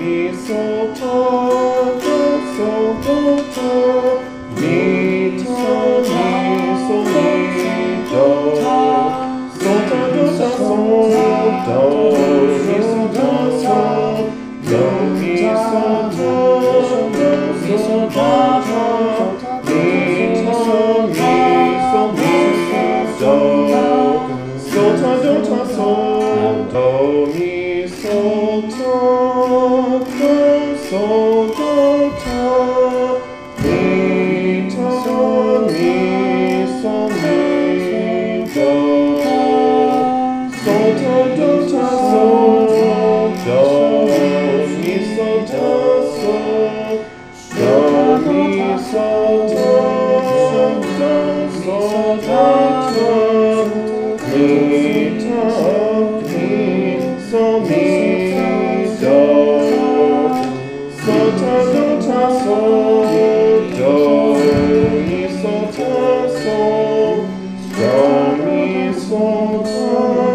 mi, so, do, do, so, do, do, mi, do, mi, so, mi, do, so, do, do, so, do, mi, so, do, so, do, mi, so, do, do, mi, so, do, do, mi, do, mi, so, mi, do, so, do, do, so, do, mi, so, do, do, so, do, do, mi, do, mi, so, mi, do, so, do, do, so, do, mi, so, do, so, do, mi, so, do, do, so, do, do, mi, do, mi, so, mi, do, so, do, do, so, do, mi, so, do, so, do, mi, so, do.